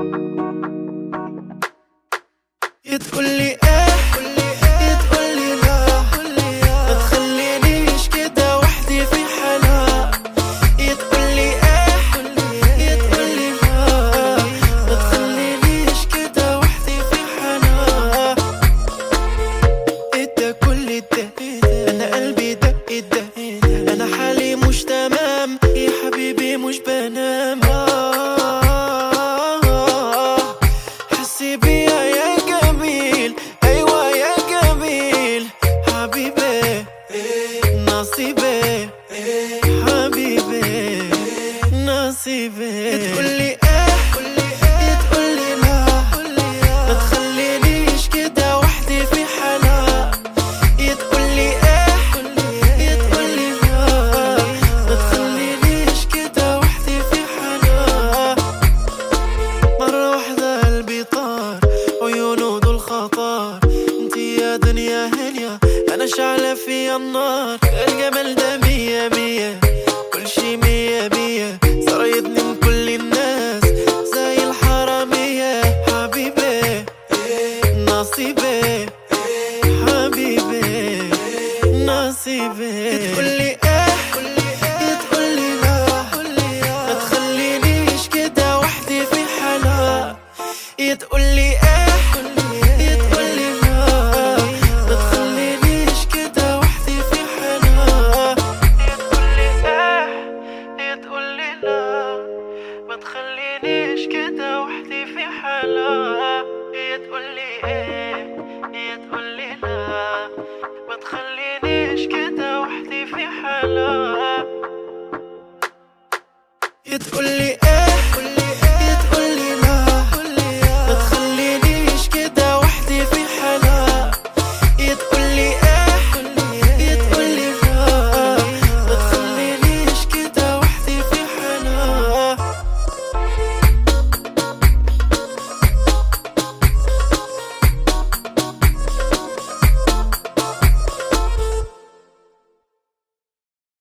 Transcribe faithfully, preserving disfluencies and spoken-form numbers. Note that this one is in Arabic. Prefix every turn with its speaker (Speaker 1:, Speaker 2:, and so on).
Speaker 1: يا تقولي ايه يا تقولي لا، ما تخلينيش كده وحدي في حالها. يا تقولي ايه يا تقولي لا، ما تخلينيش كده وحدي في حالها. ايه كل ده، انا قلبي دق دق، انا حالي مش تمام يا حبيبي مش بنام. حسي بيا يا جميل، ايوه يا جميل حبيبي نصيبي، حبيبي نصيبي. تقولي ايه يا تقولي لا، ما تخلينيش كده وحدي في حالها. يا تقولي ايه يا تقولي لا، ما تخلينيش كده وحدي في حالها. مرة واحدة قلبي طار، عيونه دول خطر، انتي يا دنيا هنيا انا شعلة فيا النار. الجمال ده مية مية، كل شي مية مية، صار يدني كل الناس زي الحرامية. حبيبي نصيبي، حبيبي نصيبي. تقولي ايه يا تقولي لا، ما تخلينيش كده وحدي في حالها. يا تقولي ايه يا تقولي لا، ما تخلينيش كده وحدي في حالها. يا تقولي ايه يا تقولي لا، ما تخلينيش كده وحدي في حالها. يا تقولي ايه يا تقولي لا، ما تخلينيش كده وحدي في حالها. يا تقولي